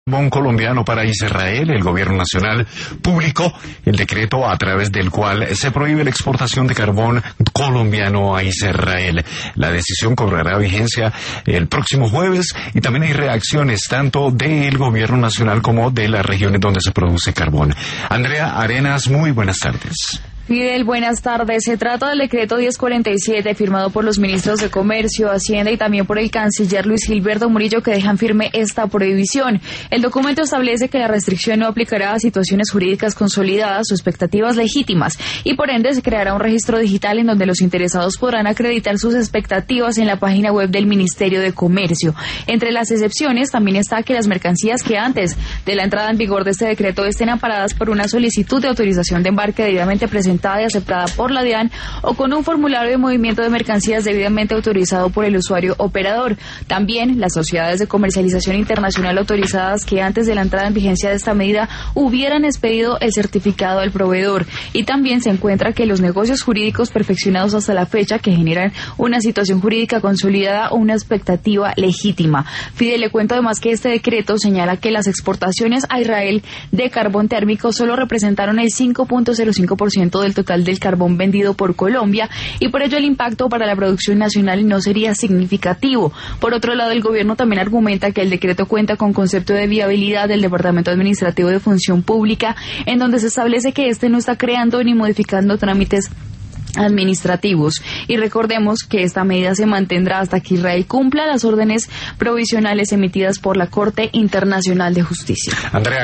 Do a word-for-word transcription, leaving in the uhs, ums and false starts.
Carbón colombiano para Israel. El gobierno nacional publicó el decreto a través del cual se prohíbe la exportación de carbón colombiano a Israel. La decisión cobrará vigencia el próximo jueves y también hay reacciones tanto del gobierno nacional como de las regiones donde se produce carbón. Andrea Arenas, muy buenas tardes. Fidel, buenas tardes. Se trata del decreto diez cuarenta y siete firmado por los ministros de Comercio, Hacienda y también por el canciller Luis Gilberto Murillo, que dejan firme esta prohibición. El documento establece que la restricción no aplicará a situaciones jurídicas consolidadas o expectativas legítimas y por ende se creará un registro digital en donde los interesados podrán acreditar sus expectativas en la página web del Ministerio de Comercio. Entre las excepciones también está que las mercancías que antes de la entrada en vigor de este decreto estén amparadas por una solicitud de autorización de embarque debidamente presentada y aceptada por la DIAN o con un formulario de movimiento de mercancías debidamente autorizado por el usuario operador. También las sociedades de comercialización internacional autorizadas que antes de la entrada en vigencia de esta medida hubieran expedido el certificado del proveedor. Y también se encuentra que los negocios jurídicos perfeccionados hasta la fecha que generan una situación jurídica consolidada o una expectativa legítima. Fidel, le cuento además que este decreto señala que las exportaciones a Israel de carbón térmico solo representaron el cinco punto cero cinco por ciento del total del carbón vendido por Colombia y por ello el impacto para la producción nacional no sería significativo. Por otro lado, el gobierno también argumenta que el decreto cuenta con concepto de viabilidad del Departamento Administrativo de Función Pública, en donde se establece que este no está creando ni modificando trámites administrativos. Y recordemos que esta medida se mantendrá hasta que Israel cumpla las órdenes provisionales emitidas por la Corte Internacional de Justicia. Andrea